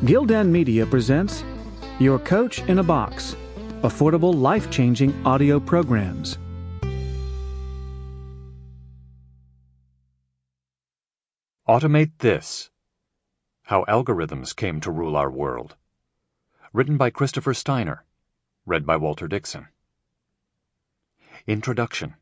Gildan Media presents Your Coach in a Box, affordable, life-changing audio programs. Automate This: How Algorithms Came to Rule Our World. Written by Christopher Steiner. Read by Walter Dixon. Introduction.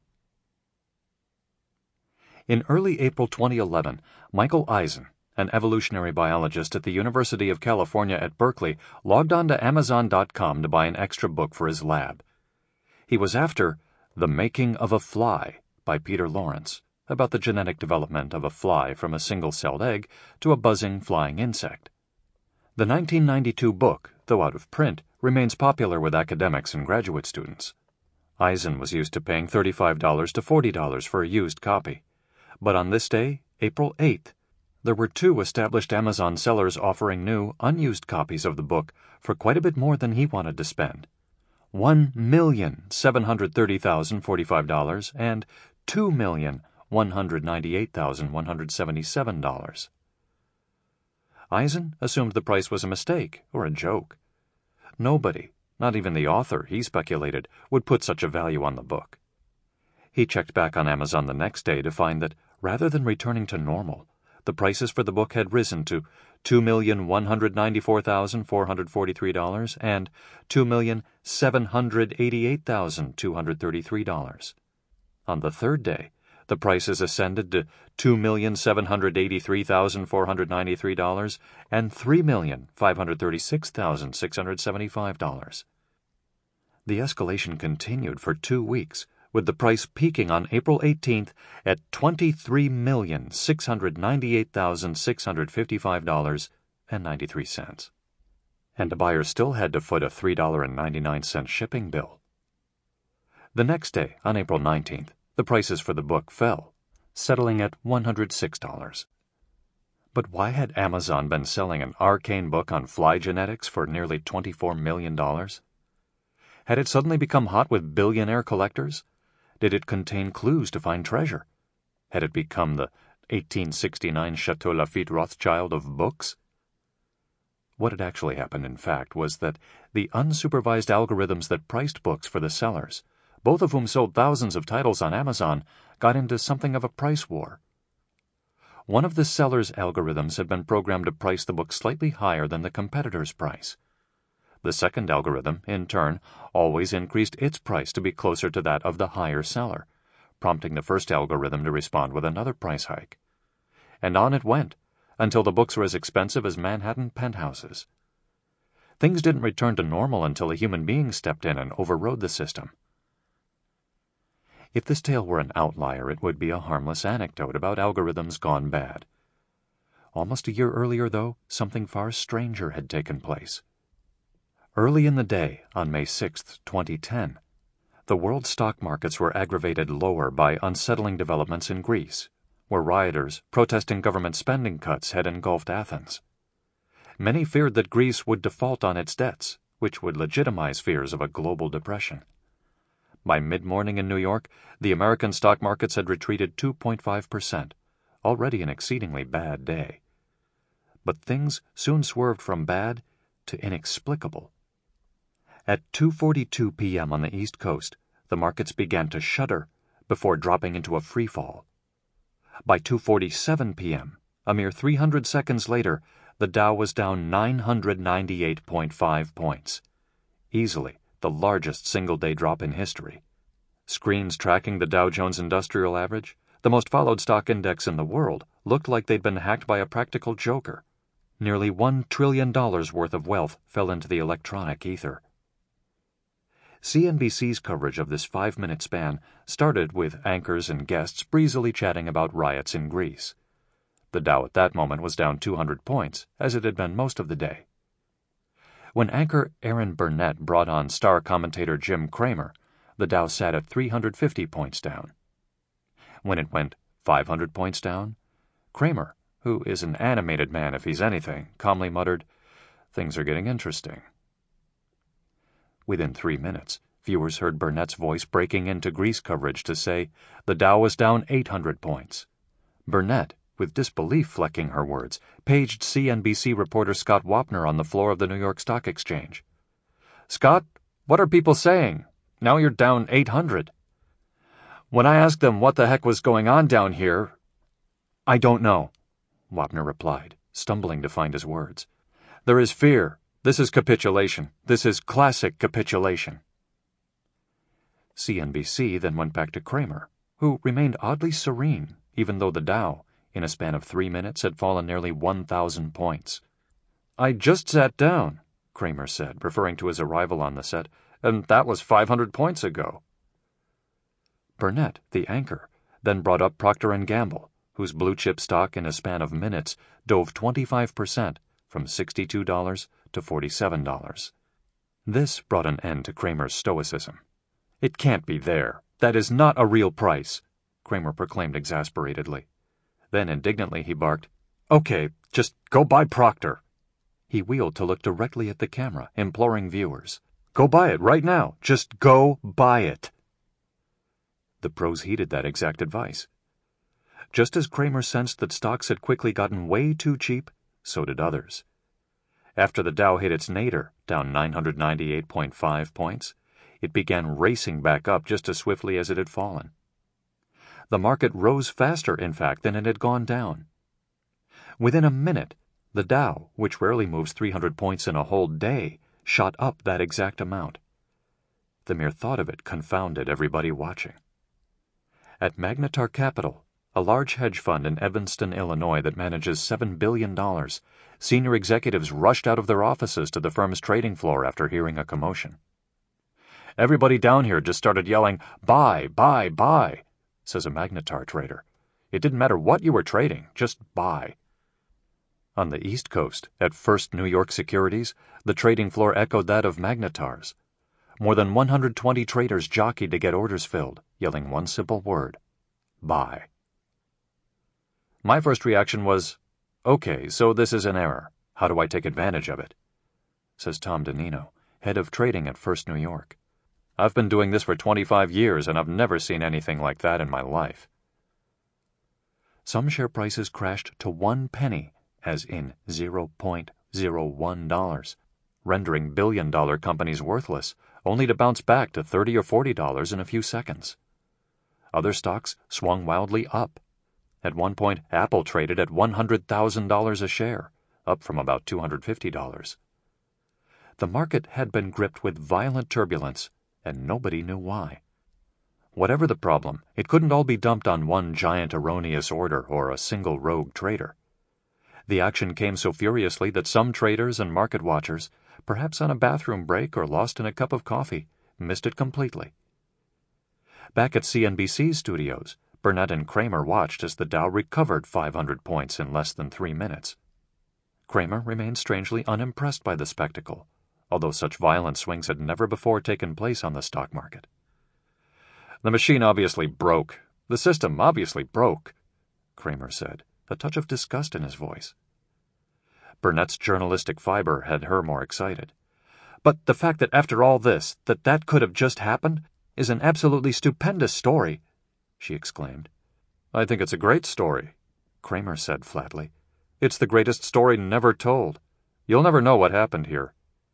In early April 2011, Michael Eisen, an evolutionary biologist at the University of California at Berkeley, logged on to Amazon.com to buy an extra book for his lab. He was after The Making of a Fly by Peter Lawrence, about the genetic development of a fly from a single-celled egg to a buzzing flying insect. The 1992 book, though out of print, remains popular with academics and graduate students. Eisen was used to paying $35 to $40 for a used copy. But on this day, April 8th, there were two established Amazon sellers offering new, unused copies of the book for quite a bit more than he wanted to spend: $1,730,045 and $2,198,177. Eisen assumed the price was a mistake or a joke. Nobody, not even the author, he speculated, would put such a value on the book. He checked back on Amazon the next day to find that, rather than returning to normal, the prices for the book had risen to $2,194,443 and $2,788,233. On the third day, the prices ascended to $2,783,493 and $3,536,675. The escalation continued for 2 weeks, with the price peaking on April 18th at $23,698,655.93. And the buyer still had to foot a $3.99 shipping bill. The next day, on April 19th, the prices for the book fell, settling at $106. But why had Amazon been selling an arcane book on fly genetics for nearly $24 million? Had it suddenly become hot with billionaire collectors? Did it contain clues to find treasure? Had it become the 1869 Chateau Lafite Rothschild of books? What had actually happened, in fact, was that the unsupervised algorithms that priced books for the sellers, both of whom sold thousands of titles on Amazon, got into something of a price war. One of the seller's algorithms had been programmed to price the book slightly higher than the competitor's price. The second algorithm, in turn, always increased its price to be closer to that of the higher seller, prompting the first algorithm to respond with another price hike. And on it went, until the books were as expensive as Manhattan penthouses. Things didn't return to normal until a human being stepped in and overrode the system. If this tale were an outlier, it would be a harmless anecdote about algorithms gone bad. Almost a year earlier, though, something far stranger had taken place. Early in the day, on May 6, 2010, the world stock markets were aggravated lower by unsettling developments in Greece, where rioters protesting government spending cuts had engulfed Athens. Many feared that Greece would default on its debts, which would legitimize fears of a global depression. By mid-morning in New York, the American stock markets had retreated 2.5%, already an exceedingly bad day. But things soon swerved from bad to inexplicable. At 2:42 p.m. on the East Coast, the markets began to shudder before dropping into a freefall. By 2:47 p.m., a mere 300 seconds later, the Dow was down 998.5 points, easily the largest single-day drop in history. Screens tracking the Dow Jones Industrial Average, the most followed stock index in the world, looked like they'd been hacked by a practical joker. Nearly $1 trillion worth of wealth fell into the electronic ether. CNBC's coverage of this 5-minute span started with anchors and guests breezily chatting about riots in Greece. The Dow at that moment was down 200 points, as it had been most of the day. When anchor Erin Burnett brought on star commentator Jim Cramer, the Dow sat at 350 points down. When it went 500 points down, Cramer, who is an animated man if he's anything, calmly muttered, "Things are getting interesting." Within 3 minutes, viewers heard Burnett's voice breaking into Greece coverage to say the Dow was down 800 points. Burnett, with disbelief flecking her words, paged CNBC reporter Scott Wapner on the floor of the New York Stock Exchange. "Scott, what are people saying? Now you're down 800. When I asked them what the heck was going on down here—" "I don't know," Wapner replied, stumbling to find his words. "There is fear. This is capitulation. This is classic capitulation." CNBC then went back to Cramer, who remained oddly serene, even though the Dow, in a span of 3 minutes, had fallen nearly 1,000 points. "I just sat down," Cramer said, referring to his arrival on the set, "and that was 500 points ago." Burnett, the anchor, then brought up Procter & Gamble, whose blue-chip stock in a span of minutes dove 25%, from $62 to $47. This brought an end to Cramer's stoicism. "It can't be there. That is not a real price," Cramer proclaimed exasperatedly. Then indignantly he barked, "Okay, just go buy Procter." He wheeled to look directly at the camera, imploring viewers, "Go buy it right now. Just go buy it." The pros heeded that exact advice. Just as Cramer sensed that stocks had quickly gotten way too cheap, so did others. After the Dow hit its nadir, down 998.5 points, it began racing back up just as swiftly as it had fallen. The market rose faster, in fact, than it had gone down. Within a minute, the Dow, which rarely moves 300 points in a whole day, shot up that exact amount. The mere thought of it confounded everybody watching. At Magnetar Capital, a large hedge fund in Evanston, Illinois that manages $7 billion, senior executives rushed out of their offices to the firm's trading floor after hearing a commotion. "Everybody down here just started yelling, 'Buy, buy, buy,'" says a Magnetar trader. "It didn't matter what you were trading, just buy." On the East Coast, at First New York Securities, the trading floor echoed that of Magnetar's. More than 120 traders jockeyed to get orders filled, yelling one simple word: buy. My first reaction was, "Okay, so this is an error. How do I take advantage of it?" says Tom DeNino, head of trading at First New York. "I've been doing this for 25 years, and I've never seen anything like that in my life." Some share prices crashed to 1 penny, as in $0.01, rendering billion-dollar companies worthless, only to bounce back to $30 or $40 in a few seconds. Other stocks swung wildly up. At one point, Apple traded at $100,000 a share, up from about $250. The market had been gripped with violent turbulence, and nobody knew why. Whatever the problem, it couldn't all be dumped on one giant erroneous order or a single rogue trader. The action came so furiously that some traders and market watchers, perhaps on a bathroom break or lost in a cup of coffee, missed it completely. Back at CNBC's studios, Burnett and Cramer watched as the Dow recovered 500 points in less than 3 minutes. Cramer remained strangely unimpressed by the spectacle, although such violent swings had never before taken place on the stock market. "The machine obviously broke. The system obviously broke," Cramer said, a touch of disgust in his voice. Burnett's journalistic fiber had her more excited. "But the fact that after all this, that could have just happened, is an absolutely stupendous story," she exclaimed. "I think it's a great story," Cramer said flatly. "It's the greatest story never told. You'll never know what happened here."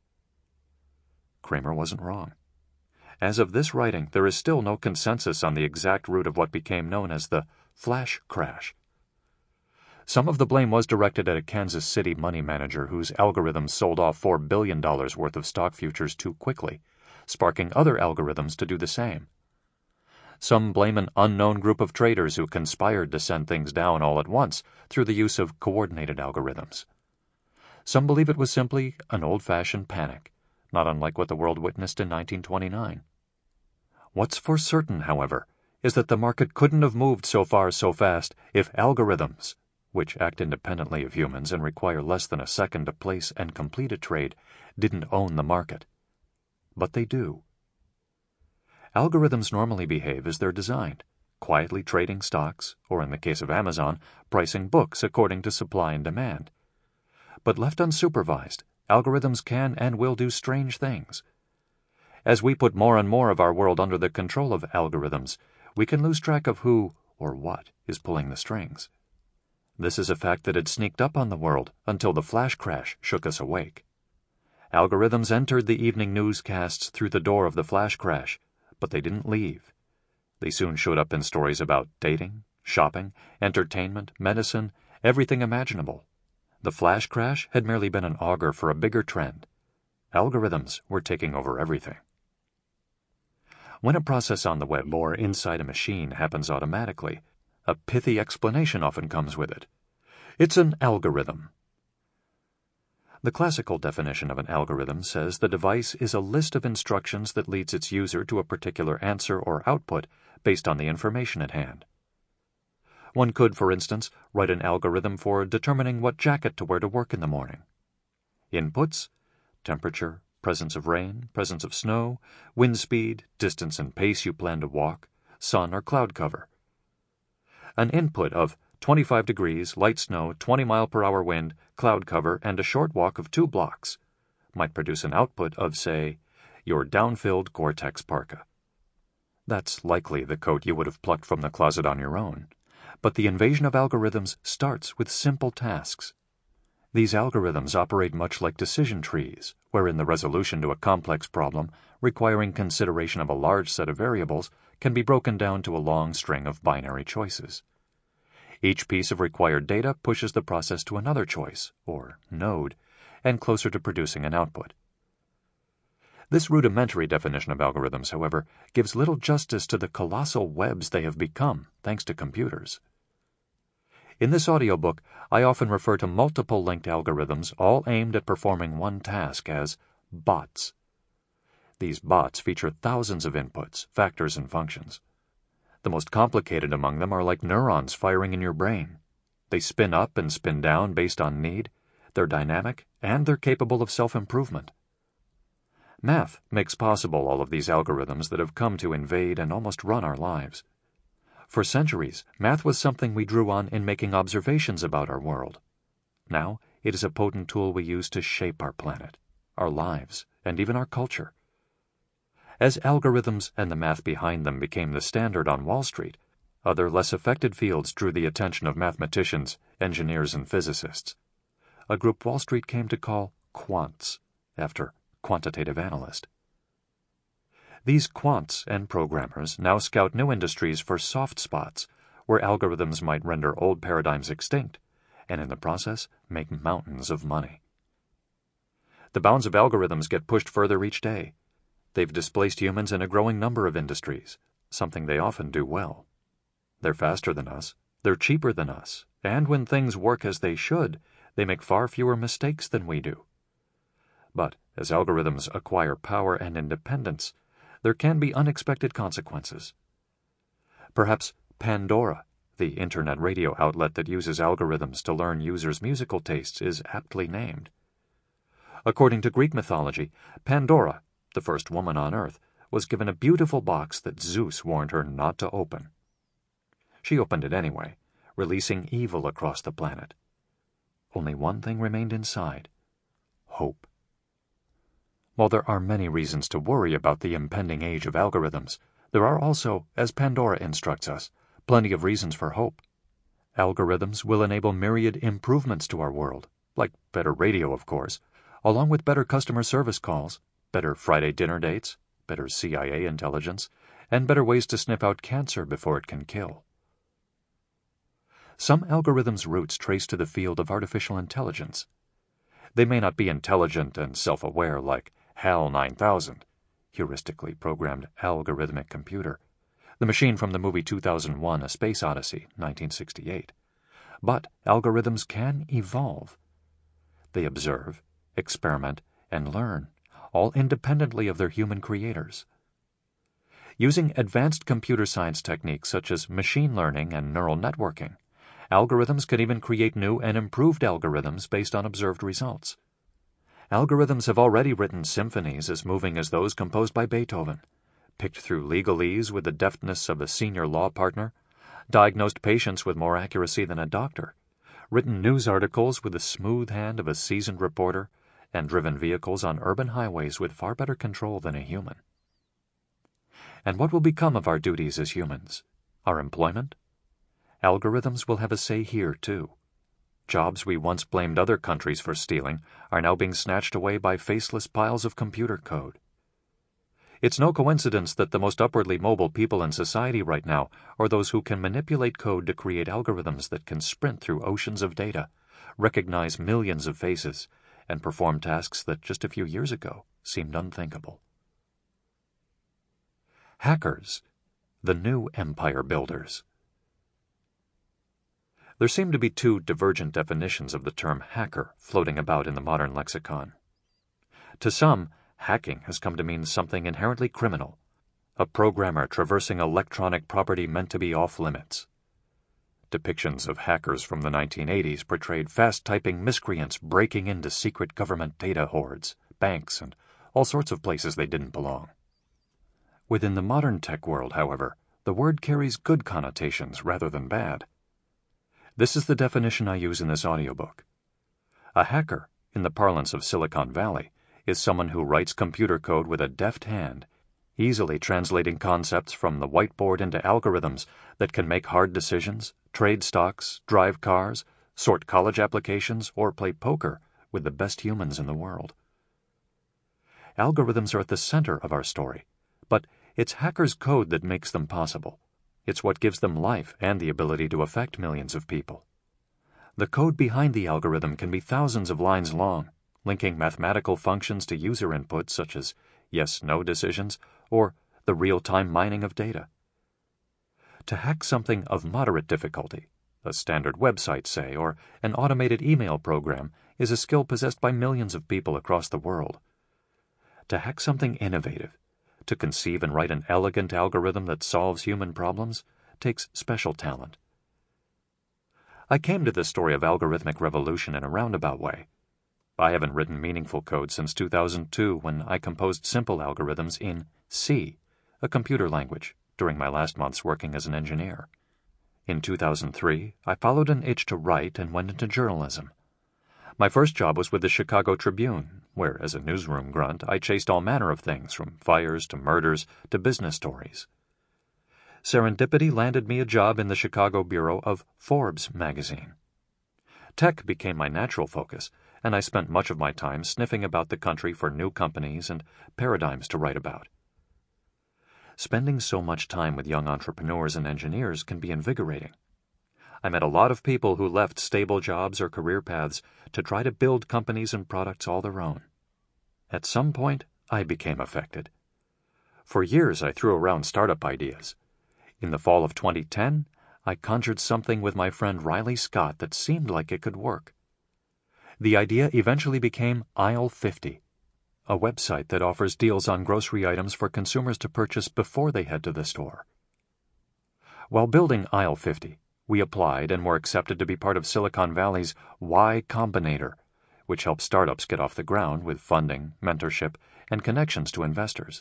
Cramer wasn't wrong. As of this writing, there is still no consensus on the exact root of what became known as the flash crash. Some of the blame was directed at a Kansas City money manager whose algorithms sold off $4 billion worth of stock futures too quickly, sparking other algorithms to do the same. Some blame an unknown group of traders who conspired to send things down all at once through the use of coordinated algorithms. Some believe it was simply an old-fashioned panic, not unlike what the world witnessed in 1929. What's for certain, however, is that the market couldn't have moved so far so fast if algorithms, which act independently of humans and require less than a second to place and complete a trade, didn't own the market. But they do. Algorithms normally behave as they're designed, quietly trading stocks, or in the case of Amazon, pricing books according to supply and demand. But left unsupervised, algorithms can and will do strange things. As we put more and more of our world under the control of algorithms, we can lose track of who or what is pulling the strings. This is a fact that had sneaked up on the world until the flash crash shook us awake. Algorithms entered the evening newscasts through the door of the flash crash, but they didn't leave. They soon showed up in stories about dating, shopping, entertainment, medicine, everything imaginable. The flash crash had merely been an augur for a bigger trend. Algorithms were taking over everything. When a process on the web or inside a machine happens automatically, a pithy explanation often comes with it. It's an algorithm. The classical definition of an algorithm says the device is a list of instructions that leads its user to a particular answer or output based on the information at hand. One could, for instance, write an algorithm for determining what jacket to wear to work in the morning. Inputs: temperature, presence of rain, presence of snow, wind speed, distance and pace you plan to walk, sun or cloud cover. An input of 25 degrees, light snow, 20-mile-per-hour wind, cloud cover, and a short walk of 2 blocks might produce an output of, say, your down-filled Gore-Tex parka. That's likely the coat you would have plucked from the closet on your own. But the invasion of algorithms starts with simple tasks. These algorithms operate much like decision trees, wherein the resolution to a complex problem requiring consideration of a large set of variables can be broken down to a long string of binary choices. Each piece of required data pushes the process to another choice, or node, and closer to producing an output. This rudimentary definition of algorithms, however, gives little justice to the colossal webs they have become thanks to computers. In this audiobook, I often refer to multiple linked algorithms all aimed at performing one task as bots. These bots feature thousands of inputs, factors, and functions. The most complicated among them are like neurons firing in your brain. They spin up and spin down based on need, they're dynamic, and they're capable of self-improvement. Math makes possible all of these algorithms that have come to invade and almost run our lives. For centuries, math was something we drew on in making observations about our world. Now, it is a potent tool we use to shape our planet, our lives, and even our culture. As algorithms and the math behind them became the standard on Wall Street, other less affected fields drew the attention of mathematicians, engineers, and physicists. A group Wall Street came to call quants, after quantitative analyst. These quants and programmers now scout new industries for soft spots where algorithms might render old paradigms extinct, and in the process make mountains of money. The bounds of algorithms get pushed further each day. They've displaced humans in a growing number of industries, something they often do well. They're faster than us, they're cheaper than us, and when things work as they should, they make far fewer mistakes than we do. But as algorithms acquire power and independence, there can be unexpected consequences. Perhaps Pandora, the internet radio outlet that uses algorithms to learn users' musical tastes, is aptly named. According to Greek mythology, Pandora, the first woman on Earth, was given a beautiful box that Zeus warned her not to open. She opened it anyway, releasing evil across the planet. Only one thing remained inside: hope. While there are many reasons to worry about the impending age of algorithms, there are also, as Pandora instructs us, plenty of reasons for hope. Algorithms will enable myriad improvements to our world, like better radio, of course, along with better customer service calls, better Friday dinner dates, better CIA intelligence, and better ways to sniff out cancer before it can kill. Some algorithms' roots trace to the field of artificial intelligence. They may not be intelligent and self-aware like HAL 9000, heuristically programmed algorithmic computer, the machine from the movie 2001: A Space Odyssey, 1968. But algorithms can evolve. They observe, experiment, and learn, all independently of their human creators. Using advanced computer science techniques such as machine learning and neural networking, algorithms can even create new and improved algorithms based on observed results. Algorithms have already written symphonies as moving as those composed by Beethoven, picked through legalese with the deftness of a senior law partner, diagnosed patients with more accuracy than a doctor, written news articles with the smooth hand of a seasoned reporter, and driven vehicles on urban highways with far better control than a human. And what will become of our duties as humans? Our employment? Algorithms will have a say here, too. Jobs we once blamed other countries for stealing are now being snatched away by faceless piles of computer code. It's no coincidence that the most upwardly mobile people in society right now are those who can manipulate code to create algorithms that can sprint through oceans of data, recognize millions of faces, and perform tasks that just a few years ago seemed unthinkable. Hackers, the new empire builders. There seem to be two divergent definitions of the term hacker floating about in the modern lexicon. To some, hacking has come to mean something inherently criminal, a programmer traversing electronic property meant to be off-limits. Depictions of hackers from the 1980s portrayed fast-typing miscreants breaking into secret government data hoards, banks, and all sorts of places they didn't belong. Within the modern tech world, however, the word carries good connotations rather than bad. This is the definition I use in this audiobook. A hacker, in the parlance of Silicon Valley, is someone who writes computer code with a deft hand, easily translating concepts from the whiteboard into algorithms that can make hard decisions, trade stocks, drive cars, sort college applications, or play poker with the best humans in the world. Algorithms are at the center of our story, but it's hackers' code that makes them possible. It's what gives them life and the ability to affect millions of people. The code behind the algorithm can be thousands of lines long, linking mathematical functions to user input such as yes-no decisions or the real-time mining of data. To hack something of moderate difficulty, a standard website, say, or an automated email program, is a skill possessed by millions of people across the world. To hack something innovative, to conceive and write an elegant algorithm that solves human problems, takes special talent. I came to this story of algorithmic revolution in a roundabout way. I haven't written meaningful code since 2002 when I composed simple algorithms in C, a computer language, during my last months working as an engineer. In 2003, I followed an itch to write and went into journalism. My first job was with the Chicago Tribune, where, as a newsroom grunt, I chased all manner of things, from fires to murders to business stories. Serendipity landed me a job in the Chicago bureau of Forbes magazine. Tech became my natural focus, and I spent much of my time sniffing about the country for new companies and paradigms to write about. Spending so much time with young entrepreneurs and engineers can be invigorating. I met a lot of people who left stable jobs or career paths to try to build companies and products all their own. At some point, I became affected. For years, I threw around startup ideas. In the fall of 2010, I conjured something with my friend Riley Scott that seemed like it could work. The idea eventually became Aisle 50, a website that offers deals on grocery items for consumers to purchase before they head to the store. While building Aisle 50, we applied and were accepted to be part of Silicon Valley's Y Combinator, which helps startups get off the ground with funding, mentorship, and connections to investors.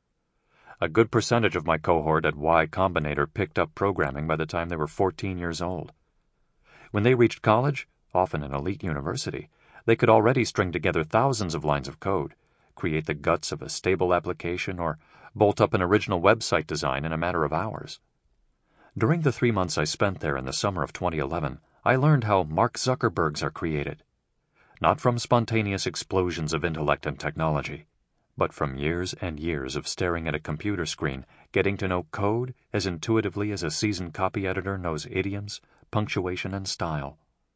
A good percentage of my cohort at Y Combinator picked up programming by the time they were 14 years old. When they reached college, often an elite university, they could already string together thousands of lines of code, create the guts of a stable application, or bolt up an original website design in a matter of hours. During the 3 months I spent there in the summer of 2011, I learned how Mark Zuckerbergs are created. Not from spontaneous explosions of intellect and technology, but from years and years of staring at a computer screen, getting to know code as intuitively as a seasoned copy editor knows idioms, punctuation, and style.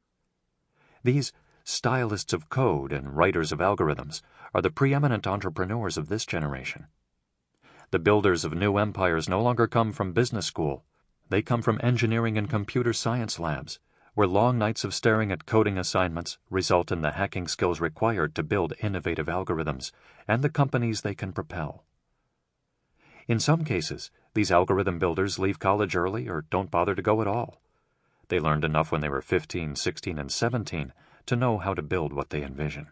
These stylists of code and writers of algorithms are the preeminent entrepreneurs of this generation. The builders of new empires no longer come from business school. They come from engineering and computer science labs, where long nights of staring at coding assignments result in the hacking skills required to build innovative algorithms and the companies they can propel. In some cases, these algorithm builders leave college early or don't bother to go at all. They learned enough when they were 15, 16, and 17 to know how to build what they envision.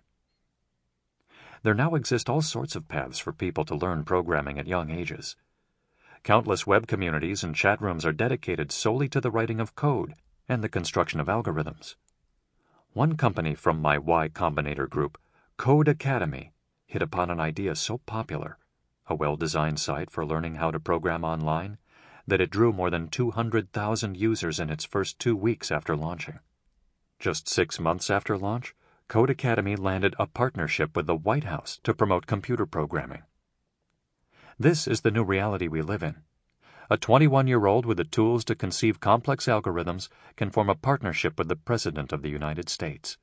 There now exist all sorts of paths for people to learn programming at young ages. Countless web communities and chat rooms are dedicated solely to the writing of code and the construction of algorithms. One company from my Y Combinator group, Code Academy, hit upon an idea so popular, a well-designed site for learning how to program online, that it drew more than 200,000 users in its first 2 weeks after launching. Just 6 months after launch, Codecademy landed a partnership with the White House to promote computer programming. This is the new reality we live in. A 21-year-old with the tools to conceive complex algorithms can form a partnership with the President of the United States.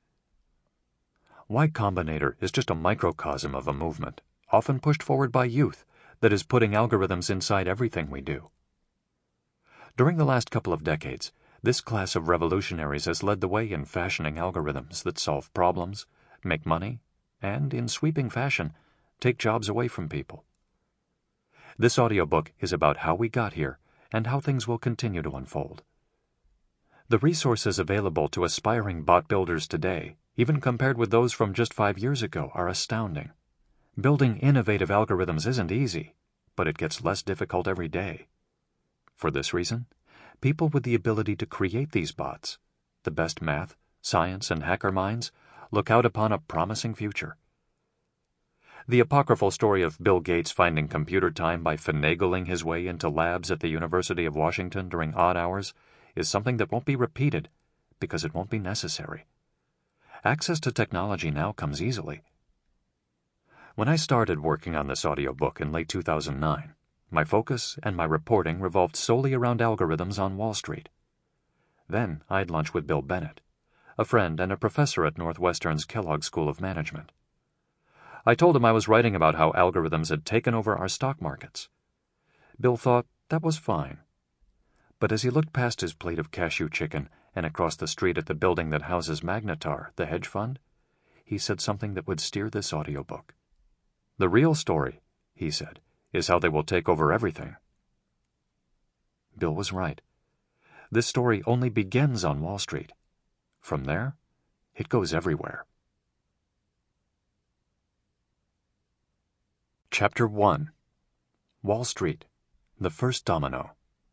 Y Combinator is just a microcosm of a movement, often pushed forward by youth, that is putting algorithms inside everything we do. During the last couple of decades, this class of revolutionaries has led the way in fashioning algorithms that solve problems, make money, and, in sweeping fashion, take jobs away from people. This audiobook is about how we got here and how things will continue to unfold. The resources available to aspiring bot builders today, even compared with those from just 5 years ago, are astounding. Building innovative algorithms isn't easy, but it gets less difficult every day. For this reason, people with the ability to create these bots, the best math, science, and hacker minds, look out upon a promising future. The apocryphal story of Bill Gates finding computer time by finagling his way into labs at the University of Washington during odd hours is something that won't be repeated because it won't be necessary. Access to technology now comes easily. When I started working on this audiobook in late 2009, my focus and my reporting revolved solely around algorithms on Wall Street. Then I had lunch with Bill Bennett, a friend and a professor at Northwestern's Kellogg School of Management. I told him I was writing about how algorithms had taken over our stock markets. Bill thought that was fine. But as he looked past his plate of cashew chicken and across the street at the building that houses Magnetar, the hedge fund, he said something that would steer this audiobook. The real story, he said, is how they will take over everything. Bill was right. This story only begins on Wall Street. From there, it goes everywhere. Chapter 1. Wall Street, the First Domino.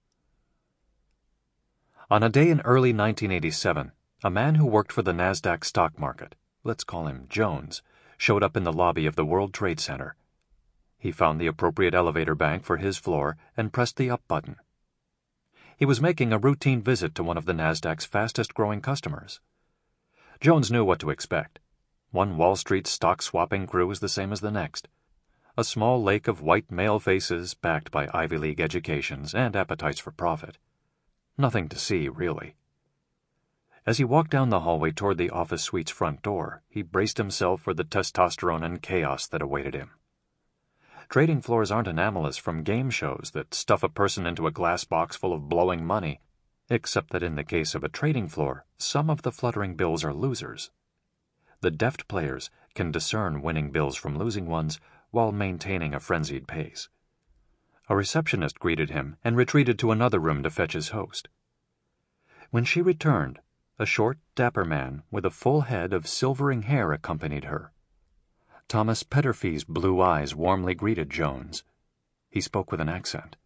On a day in early 1987, a man who worked for the NASDAQ stock market, let's call him Jones, showed up in the lobby of the World Trade Center. He found the appropriate elevator bank for his floor and pressed the up button. He was making a routine visit to one of the NASDAQ's fastest-growing customers. Jones knew what to expect. One Wall Street stock-swapping crew is the same as the next. A small lake of white male faces backed by Ivy League educations and appetites for profit. Nothing to see, really. As he walked down the hallway toward the office suite's front door, he braced himself for the testosterone and chaos that awaited him. Trading floors aren't anomalies from game shows that stuff a person into a glass box full of blowing money, except that in the case of a trading floor, some of the fluttering bills are losers. The deft players can discern winning bills from losing ones while maintaining a frenzied pace. A receptionist greeted him and retreated to another room to fetch his host. When she returned, a short, dapper man with a full head of silvering hair accompanied her. Thomas Petterfy's blue eyes warmly greeted Jones. He spoke with an accent.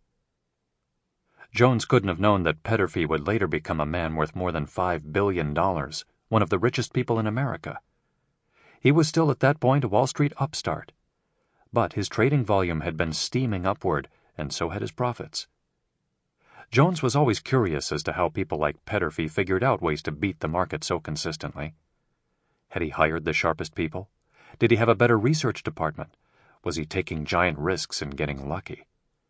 Jones couldn't have known that Petterfy would later become a man worth more than $5 billion, one of the richest people in America. He was still at that point a Wall Street upstart. But his trading volume had been steaming upward, and so had his profits. Jones was always curious as to how people like Petterfy figured out ways to beat the market so consistently. Had he hired the sharpest people? Did he have a better research department? Was he taking giant risks and getting lucky?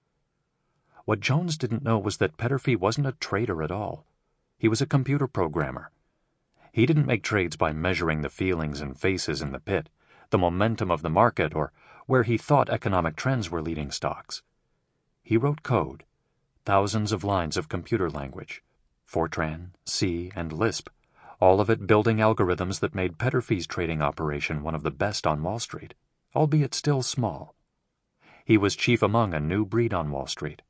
What Jones didn't know was that Petterfy wasn't a trader at all. He was a computer programmer. He didn't make trades by measuring the feelings and faces in the pit, the momentum of the market, or where he thought economic trends were leading stocks. He wrote code, thousands of lines of computer language, Fortran, C, and Lisp, all of it building algorithms that made Petterfy's trading operation one of the best on Wall Street, albeit still small. He was chief among a new breed on Wall Street.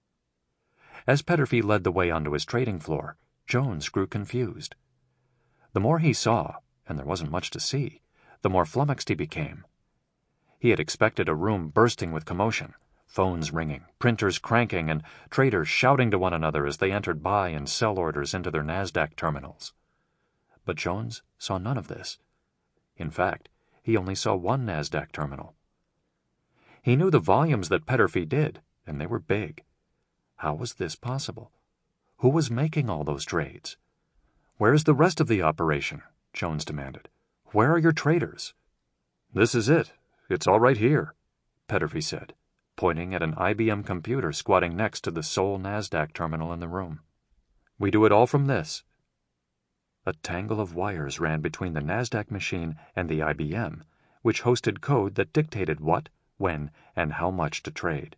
As Petterfy led the way onto his trading floor, Jones grew confused. The more he saw, and there wasn't much to see, the more flummoxed he became. He had expected a room bursting with commotion, phones ringing, printers cranking, and traders shouting to one another as they entered buy and sell orders into their NASDAQ terminals. But Jones saw none of this. In fact, he only saw one NASDAQ terminal. He knew the volumes that Petterfy did, and they were big. How was this possible? Who was making all those trades? "Where's the rest of the operation?" Jones demanded. "Where are your traders?" "This is it. It's all right here," Petterfy said, pointing at an IBM computer squatting next to the sole NASDAQ terminal in the room. "We do it all from this." A tangle of wires ran between the NASDAQ machine and the IBM, which hosted code that dictated what, when, and how much to trade.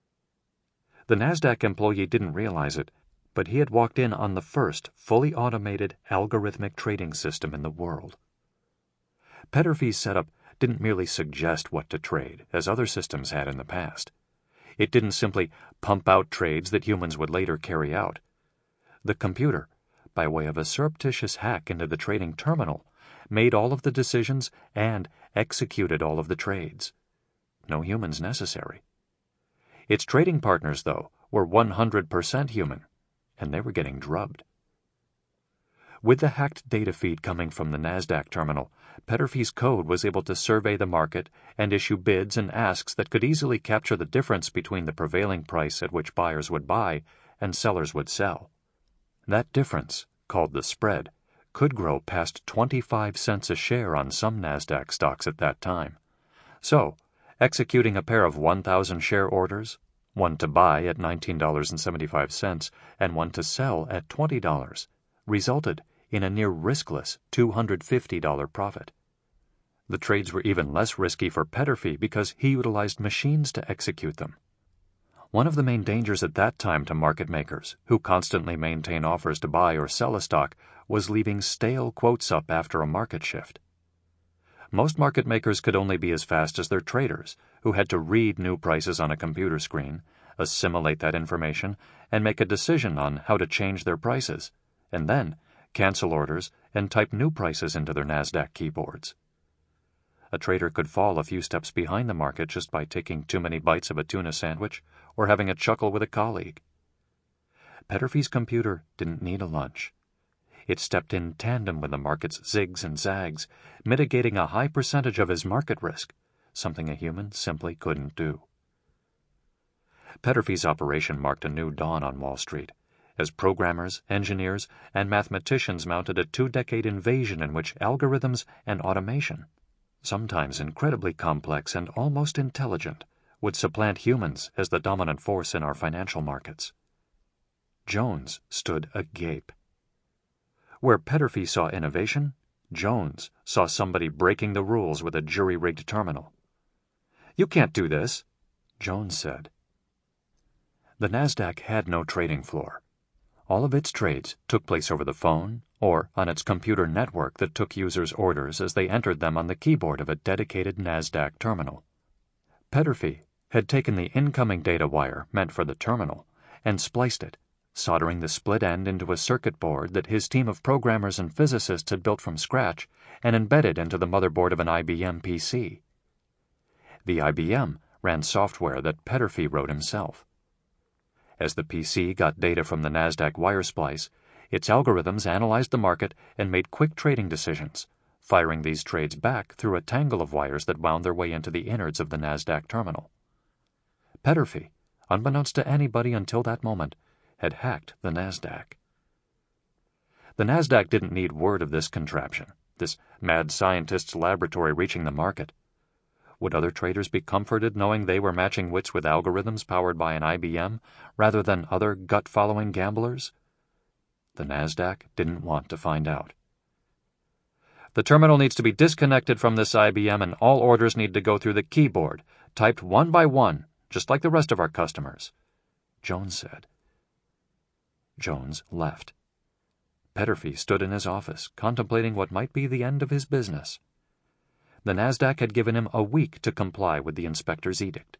The NASDAQ employee didn't realize it, but he had walked in on the first fully automated algorithmic trading system in the world. Petterfy's setup didn't merely suggest what to trade, as other systems had in the past. It didn't simply pump out trades that humans would later carry out. The computer, by way of a surreptitious hack into the trading terminal, made all of the decisions and executed all of the trades. No humans necessary. Its trading partners, though, were 100% human, and they were getting drubbed. With the hacked data feed coming from the NASDAQ terminal, Petterfy's code was able to survey the market and issue bids and asks that could easily capture the difference between the prevailing price at which buyers would buy and sellers would sell. That difference, called the spread, could grow past 25 cents a share on some NASDAQ stocks at that time. So, executing a pair of 1,000 share orders, one to buy at $19.75 and one to sell at $20, resulted in a near riskless $250 profit. The trades were even less risky for Petterfy because he utilized machines to execute them. One of the main dangers at that time to market makers, who constantly maintain offers to buy or sell a stock, was leaving stale quotes up after a market shift. Most market makers could only be as fast as their traders, who had to read new prices on a computer screen, assimilate that information, and make a decision on how to change their prices, and then cancel orders and type new prices into their NASDAQ keyboards. A trader could fall a few steps behind the market just by taking too many bites of a tuna sandwich or having a chuckle with a colleague. Petterfy's computer didn't need a lunch. It stepped in tandem with the market's zigs and zags, mitigating a high percentage of his market risk, something a human simply couldn't do. Petterfy's operation marked a new dawn on Wall Street, as programmers, engineers, and mathematicians mounted a 2-decade invasion in which algorithms and automation, sometimes incredibly complex and almost intelligent, would supplant humans as the dominant force in our financial markets. Jones stood agape. Where Petterfy saw innovation, Jones saw somebody breaking the rules with a jury-rigged terminal. "You can't do this," Jones said. The NASDAQ had no trading floor. All of its trades took place over the phone or on its computer network that took users' orders as they entered them on the keyboard of a dedicated NASDAQ terminal. Petterfy had taken the incoming data wire meant for the terminal and spliced it, soldering the split end into a circuit board that his team of programmers and physicists had built from scratch and embedded into the motherboard of an IBM PC. The IBM ran software that Petterfy wrote himself. As the PC got data from the NASDAQ wire splice, its algorithms analyzed the market and made quick trading decisions, firing these trades back through a tangle of wires that wound their way into the innards of the NASDAQ terminal. Petterfy, unbeknownst to anybody until that moment, had hacked the NASDAQ. The NASDAQ didn't need word of this contraption, this mad scientist's laboratory reaching the market. Would other traders be comforted knowing they were matching wits with algorithms powered by an IBM rather than other gut-following gamblers? The NASDAQ didn't want to find out. "The terminal needs to be disconnected from this IBM and all orders need to go through the keyboard, typed one by one, just like the rest of our customers," Jones said. Jones left. Petterfy stood in his office, contemplating what might be the end of his business. The NASDAQ had given him a week to comply with the inspector's edict.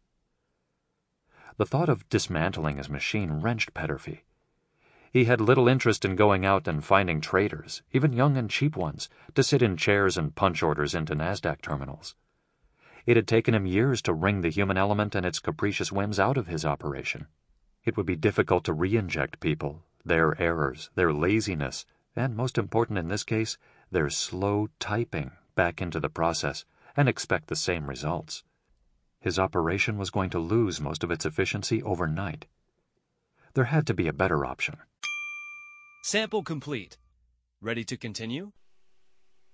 The thought of dismantling his machine wrenched Petterfy. He had little interest in going out and finding traders, even young and cheap ones, to sit in chairs and punch orders into NASDAQ terminals. It had taken him years to wring the human element and its capricious whims out of his operation. It would be difficult to re-inject people, their errors, their laziness, and, most important in this case, their slow typing back into the process and expect the same results. His operation was going to lose most of its efficiency overnight. There had to be a better option. Sample complete. Ready to continue?